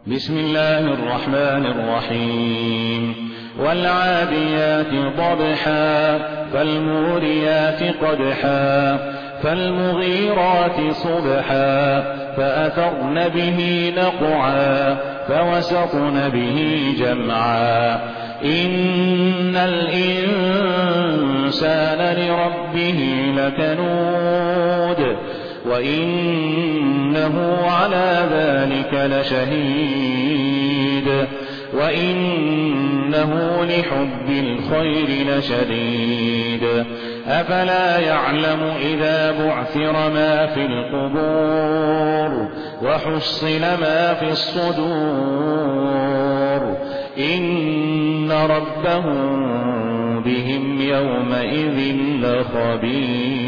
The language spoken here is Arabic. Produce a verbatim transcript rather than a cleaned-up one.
بسم الله الرحمن الرحيم والعاديات ضبحا فالموريات قدحا فالمغيرات صبحا فأثرن به نقعا فوسطن به جمعا إن الإنسان لربه لكنود وإنه على ذلك لشهيد وإنه لحب الخير لشديد أفلا يعلم إذا بعثر ما في القبور وحصل ما في الصدور إن ربهم بهم يومئذ لخبير.